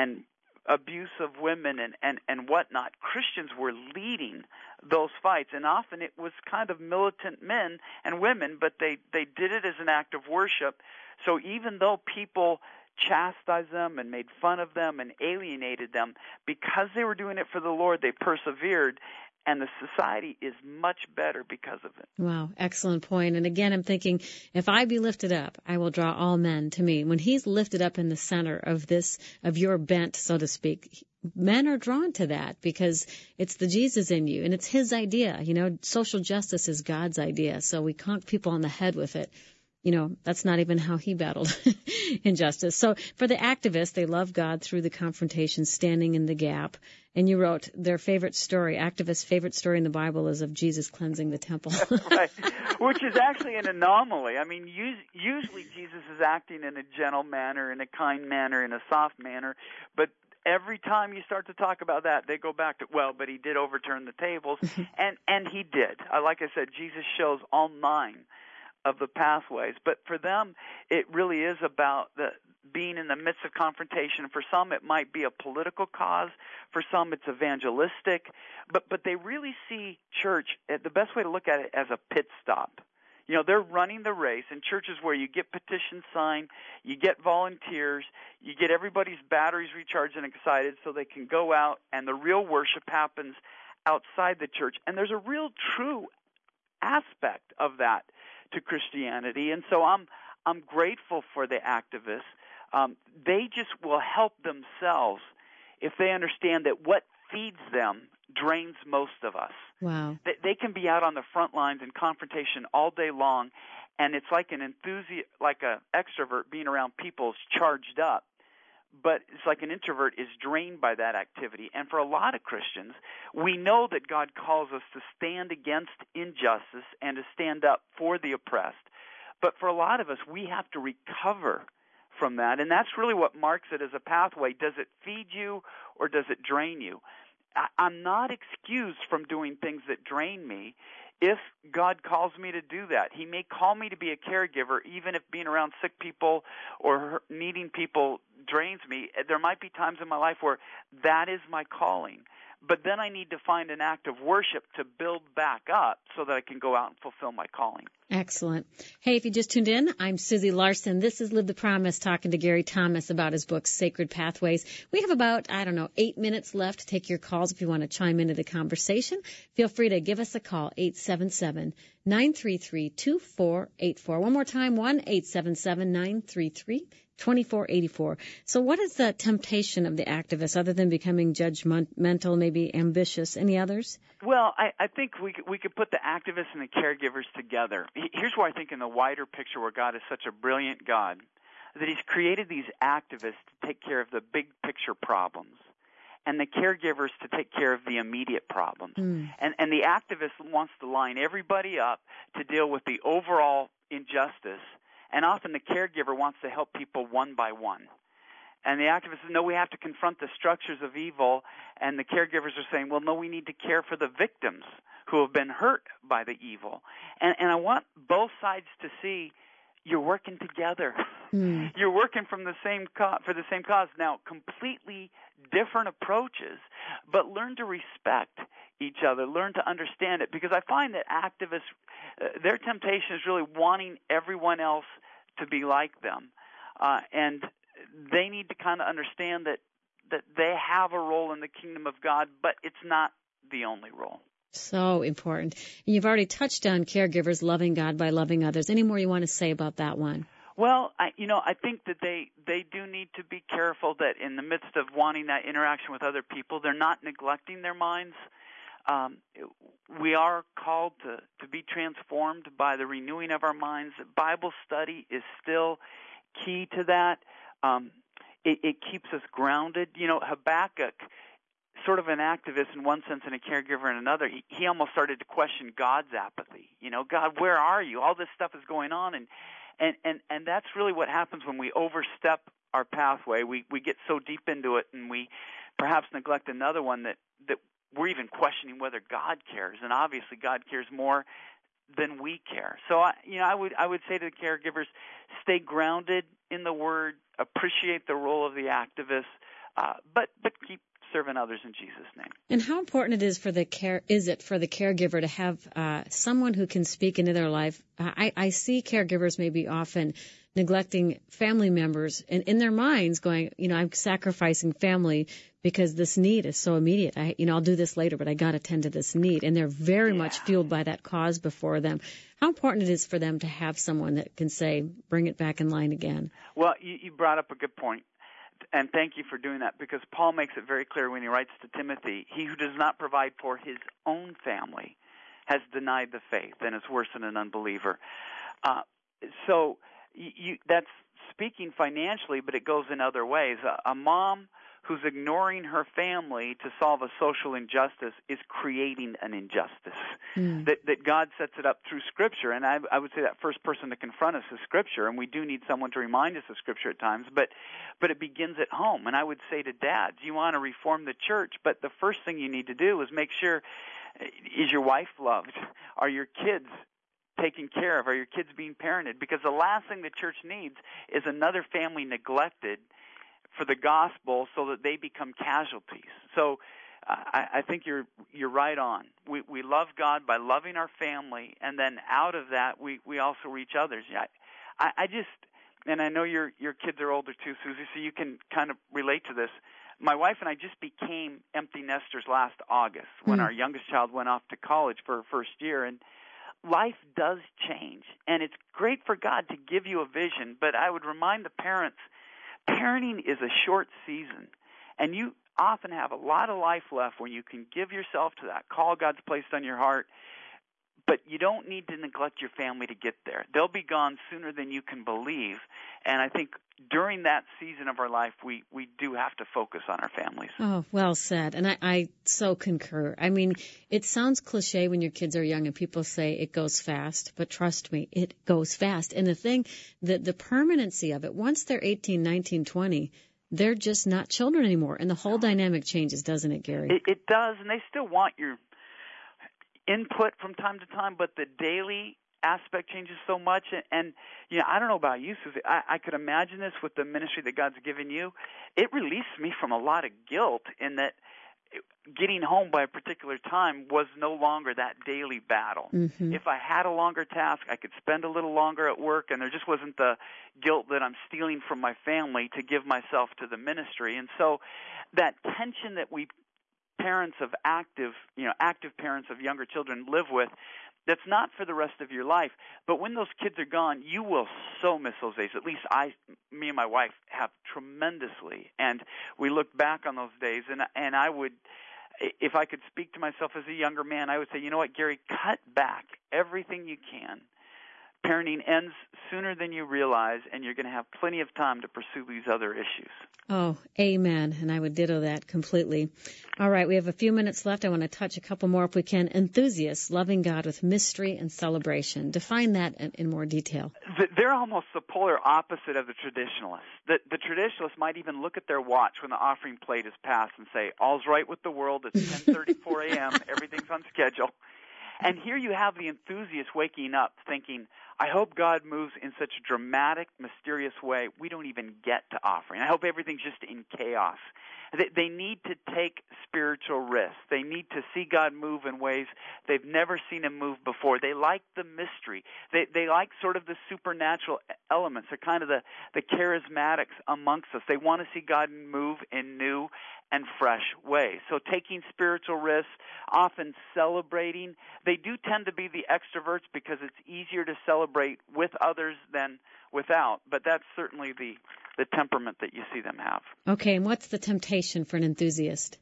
abuse of women and whatnot. Christians were leading those fights, and often it was kind of militant men and women, but they did it as an act of worship. So even though people chastised them and made fun of them and alienated them, because they were doing it for the Lord, they persevered, and the society is much better because of it. Wow, excellent point. And again, I'm thinking, if I be lifted up, I will draw all men to me. When he's lifted up in the center of your bent, so to speak, men are drawn to that because it's the Jesus in you, and it's his idea. Social justice is God's idea, so we conk people on the head with it. that's not even how he battled injustice. So for the activists, they love God through the confrontation, standing in the gap. And you wrote their favorite story, activists' favorite story in the Bible is of Jesus cleansing the temple. Right, which is actually an anomaly. I mean, usually Jesus is acting in a gentle manner, in a kind manner, in a soft manner, but every time you start to talk about that, they go back to, but he did overturn the tables, and he did. Like I said, Jesus shows all 9 of the pathways, but for them, it really is about being in the midst of confrontation. For some, it might be a political cause. For some, it's evangelistic. But they really see church, the best way to look at it, as a pit stop. They're running the race, and church is where you get petitions signed, you get volunteers, you get everybody's batteries recharged and excited so they can go out, and the real worship happens outside the church. And there's a real true aspect of that to Christianity. And so I'm grateful for the activists. They just will help themselves if they understand that what feeds them drains most of us. Wow. They can be out on the front lines in confrontation all day long, and it's like an extrovert being around people charged up, but it's like an introvert is drained by that activity. And for a lot of Christians, we know that God calls us to stand against injustice and to stand up for the oppressed. But for a lot of us, we have to recover from that, and that's really what marks it as a pathway. Does it feed you or does it drain you? I'm not excused from doing things that drain me if God calls me to do that. He may call me to be a caregiver, even if being around sick people or needing people drains me. There might be times in my life where that is my calling. But then I need to find an act of worship to build back up so that I can go out and fulfill my calling. Excellent. Hey, if you just tuned in, I'm Susie Larson. This is Live the Promise, talking to Gary Thomas about his book, Sacred Pathways. We have about, 8 minutes left to take your calls if you want to chime into the conversation. Feel free to give us a call, 877-933-2484. One more time, 1-877-933-2484. 2484. So what is the temptation of the activists, other than becoming judgmental, maybe ambitious? Any others? Well, I think we could put the activists and the caregivers together. Here's where I think in the wider picture where God is such a brilliant God, that he's created these activists to take care of the big picture problems and the caregivers to take care of the immediate problems. And the activist wants to line everybody up to deal with the overall injustice. And often the caregiver wants to help people one by one. And the activists know we have to confront the structures of evil, and the caregivers are saying, well, no, we need to care for the victims who have been hurt by the evil. And I want both sides to see you're working together. You're working for the same cause. Now, completely different approaches, but learn to respect each other, learn to understand it, because I find that activists, their temptation is really wanting everyone else to be like them, and they need to kind of understand that they have a role in the kingdom of God, but it's not the only role. So important. And you've already touched on caregivers loving God by loving others. Any more you want to say about that one? Well, I think that they do need to be careful that in the midst of wanting that interaction with other people, they're not neglecting their minds. We are called to be transformed by the renewing of our minds. Bible study is still key to that. It keeps us grounded. Habakkuk, sort of an activist in one sense and a caregiver in another, he almost started to question God's apathy. God, where are you? All this stuff is going on, and that's really what happens when we overstep our pathway. We get so deep into it, and we perhaps neglect another one that we're even questioning whether God cares, and obviously God cares more than we care. So I would say to the caregivers, stay grounded in the Word, appreciate the role of the activists, but keep serving others in Jesus' name. And how important is it for the caregiver to have someone who can speak into their life? I see caregivers maybe often neglecting family members, and in their minds going, I'm sacrificing family because this need is so immediate. I'll do this later, but I got to tend to this need. And they're very much fueled by that cause before them. How important it is for them to have someone that can say, bring it back in line again. Well, you brought up a good point. And thank you for doing that, because Paul makes it very clear when he writes to Timothy, he who does not provide for his own family has denied the faith and is worse than an unbeliever. so that's speaking financially, but it goes in other ways. A mom who's ignoring her family to solve a social injustice is creating an injustice. That God sets it up through Scripture, and I would say that first person to confront us is Scripture, and we do need someone to remind us of Scripture at times, but it begins at home. And I would say to dads, you want to reform the church, but the first thing you need to do is make sure, is your wife loved? Are your kids taken care of? Are your kids being parented? Because the last thing the church needs is another family neglected for the gospel so that they become casualties. So I think you're right on. We love God by loving our family, and then out of that we also reach others. I just, and I know your kids are older too, Susie, so you can kind of relate to this. My wife and I just became empty nesters last August when our youngest child went off to college for her first year, and life does change, and it's great for God to give you a vision, but I would remind the parents, parenting is a short season, and you often have a lot of life left when you can give yourself to that call God's placed on your heart, but you don't need to neglect your family to get there. They'll be gone sooner than you can believe, and I think during that season of our life, we do have to focus on our families. Oh, well said. And I so concur. I mean, it sounds cliche when your kids are young and people say it goes fast, but trust me, it goes fast. And the thing, the permanency of it, once they're 18, 19, 20, they're just not children anymore. And the whole dynamic changes, doesn't it, Gary? It does, and they still want your input from time to time, but the daily aspect changes so much. And I don't know about you, Susie. I could imagine this with the ministry that God's given you. It released me from a lot of guilt in that getting home by a particular time was no longer that daily battle. Mm-hmm. If I had a longer task, I could spend a little longer at work, and there just wasn't the guilt that I'm stealing from my family to give myself to the ministry. And so that tension that we parents of active parents of younger children live with, that's not for the rest of your life. But when those kids are gone, you will so miss those days. At least me and my wife have tremendously. And we look back on those days, and I would, if I could speak to myself as a younger man, I would say, you know what, Gary, cut back everything you can. Parenting ends sooner than you realize, and you're going to have plenty of time to pursue these other issues. Oh, amen. And I would ditto that completely. All right, we have a few minutes left. I want to touch a couple more if we can. Enthusiasts, loving God with mystery and celebration. Define that in more detail. They're almost the polar opposite of the traditionalists. The traditionalists might even look at their watch when the offering plate is passed and say, all's right with the world, it's 10:34 a.m., everything's on schedule. And here you have the enthusiast waking up thinking, I hope God moves in such a dramatic, mysterious way we don't even get to offering. I hope everything's just in chaos. They need to take spiritual risks. They need to see God move in ways they've never seen Him move before. They like the mystery. They like sort of the supernatural elements. They're kind of the charismatics amongst us. They want to see God move in new and fresh ways. So taking spiritual risks, often celebrating. They do tend to be the extroverts because it's easier to celebrate with others than without, but that's certainly the temperament that you see them have. Okay, and what's the temptation for an enthusiast?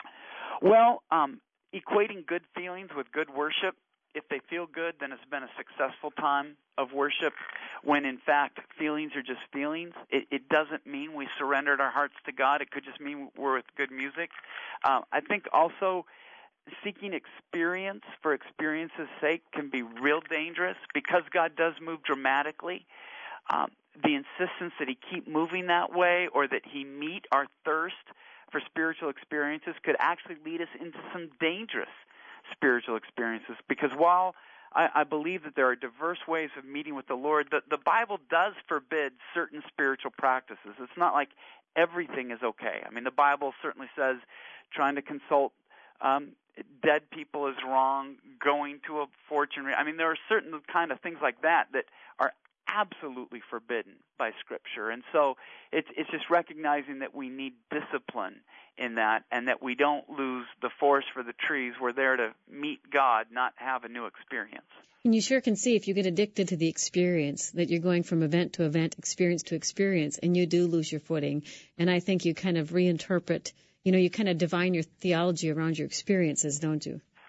Well, equating good feelings with good worship. If they feel good, then it's been a successful time of worship, when in fact feelings are just feelings. It doesn't mean we surrendered our hearts to God. It could just mean we're with good music. I think also seeking experience for experience's sake can be real dangerous because God does move dramatically. The insistence that He keep moving that way or that He meet our thirst for spiritual experiences could actually lead us into some dangerous spiritual experiences, because while I believe that there are diverse ways of meeting with the Lord, the Bible does forbid certain spiritual practices. It's not like everything is okay. I mean, the Bible certainly says trying to consult dead people is wrong, going to a fortune reader. I mean, there are certain kind of things like that are absolutely forbidden by Scripture. And so it's just recognizing that we need discipline in that, and that we don't lose the forest for the trees. We're there to meet God, not have a new experience. And you sure can see if you get addicted to the experience that you're going from event to event, experience to experience, and you do lose your footing. And I think you kind of reinterpret, you kind of divine your theology around your experiences, don't you?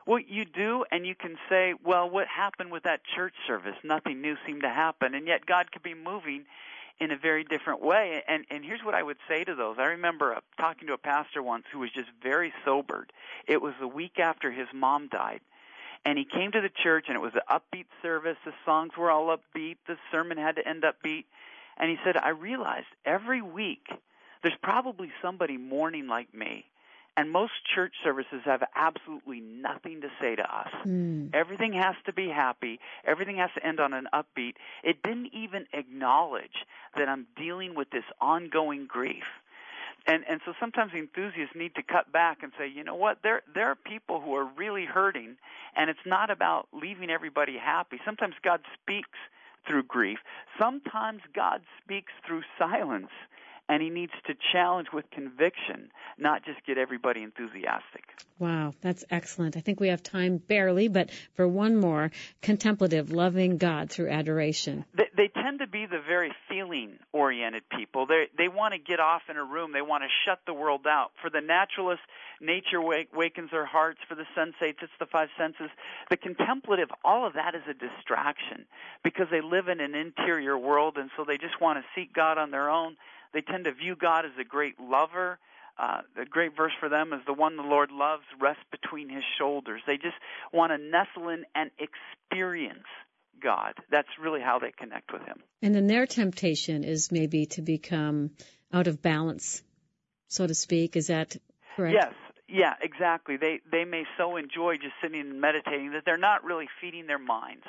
Well, you do, and you can say, well, what happened with that church service? Nothing new seemed to happen, and yet God could be moving in a very different way. And here's what I would say to those. I remember talking to a pastor once who was just very sobered. It was the week after his mom died. And he came to the church, and it was an upbeat service. The songs were all upbeat. The sermon had to end upbeat. And he said, I realized every week there's probably somebody mourning like me. And most church services have absolutely nothing to say to us. Everything has to be happy. Everything has to end on an upbeat. It didn't even acknowledge that I'm dealing with this ongoing grief. And so sometimes enthusiasts need to cut back and say, you know what, there are people who are really hurting, and it's not about leaving everybody happy. Sometimes God speaks through grief. Sometimes God speaks through silence. And he needs to challenge with conviction, not just get everybody enthusiastic. Wow, that's excellent. I think we have time barely, but for one more, contemplative, loving God through adoration. They tend to be the very feeling-oriented people. They want to get off in a room. They want to shut the world out. For the naturalist, nature wakens their hearts. For the sensates, it's the five senses. The contemplative, all of that is a distraction because they live in an interior world, and so they just want to seek God on their own. They tend to view God as a great lover. A great verse for them is the one the Lord loves rests between his shoulders. They just want to nestle in and experience God. That's really how they connect with him. And then their temptation is maybe to become out of balance, so to speak. Is that correct? Yes. Yeah, exactly. They may so enjoy just sitting and meditating that they're not really feeding their minds.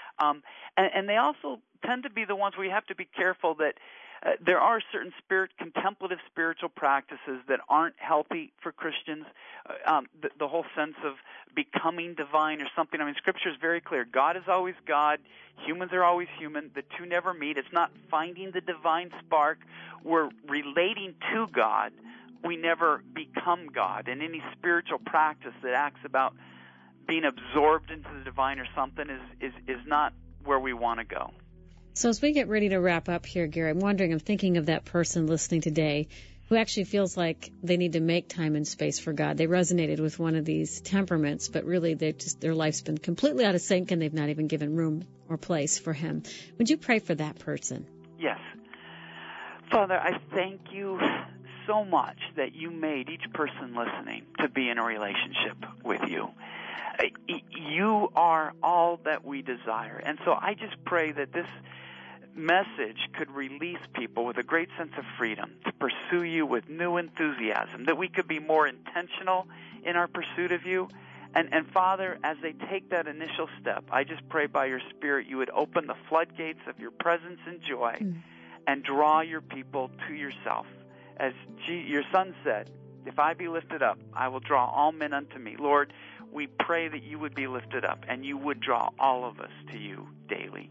And they also tend to be the ones where you have to be careful that there are certain contemplative spiritual practices that aren't healthy for Christians. The whole sense of becoming divine or something. I mean, Scripture is very clear. God is always God. Humans are always human. The two never meet. It's not finding the divine spark. We're relating to God. We never become God. And any spiritual practice that acts about being absorbed into the divine or something is not where we want to go. So as we get ready to wrap up here, Gary, I'm thinking of that person listening today who actually feels like they need to make time and space for God. They resonated with one of these temperaments, but really their life's been completely out of sync and they've not even given room or place for him. Would you pray for that person? Yes. Father, I thank you so much that you made each person listening to be in a relationship with you. You are all that we desire. And so I just pray that this message could release people with a great sense of freedom to pursue you with new enthusiasm, that we could be more intentional in our pursuit of you. And Father, as they take that initial step, I just pray by your Spirit you would open the floodgates of your presence and joy and draw your people to yourself. As your Son said, if I be lifted up, I will draw all men unto me. Lord, we pray that you would be lifted up and you would draw all of us to you daily.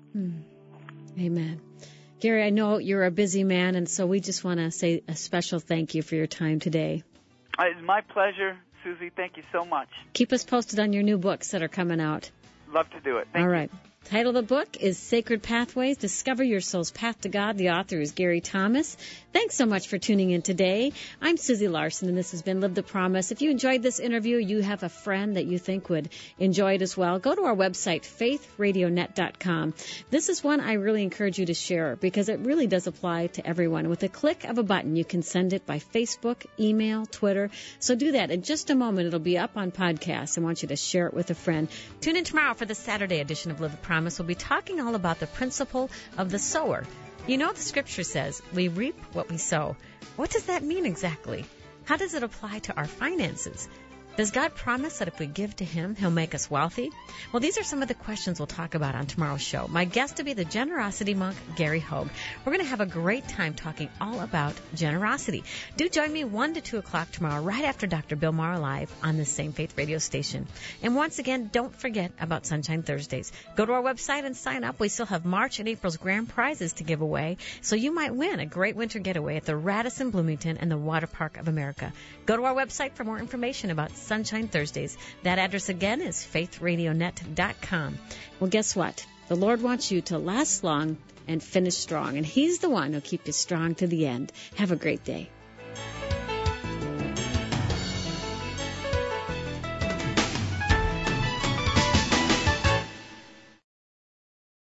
Amen. Gary, I know you're a busy man, and so we just want to say a special thank you for your time today. It's my pleasure, Susie. Thank you so much. Keep us posted on your new books that are coming out. Love to do it. Thank you. All right. Title of the book is Sacred Pathways, Discover Your Soul's Path to God. The author is Gary Thomas. Thanks so much for tuning in today. I'm Susie Larson, and this has been Live the Promise. If you enjoyed this interview, you have a friend that you think would enjoy it as well, go to our website, faithradionet.com. This is one I really encourage you to share because it really does apply to everyone. With a click of a button, you can send it by Facebook, email, Twitter. So do that. In just a moment, it'll be up on podcast. I want you to share it with a friend. Tune in tomorrow for the Saturday edition of Live the Promise. We'll be talking all about the principle of the sower. You know, the scripture says we reap what we sow. What does that mean exactly? How does it apply to our finances? Does God promise that if we give to him, he'll make us wealthy? Well, these are some of the questions we'll talk about on tomorrow's show. My guest will be the generosity monk, Gary Hogue. We're going to have a great time talking all about generosity. Do join me 1 to 2 o'clock tomorrow, right after Dr. Bill Maher Live on this same Faith radio station. And once again, don't forget about Sunshine Thursdays. Go to our website and sign up. We still have March and April's grand prizes to give away, so you might win a great winter getaway at the Radisson Bloomington and the Water Park of America. Go to our website for more information about Sunshine Thursdays. That address again is faithradionet.com. Well, guess what? The Lord wants you to last long and finish strong, and he's the one who'll keep you strong to the end. Have a great day.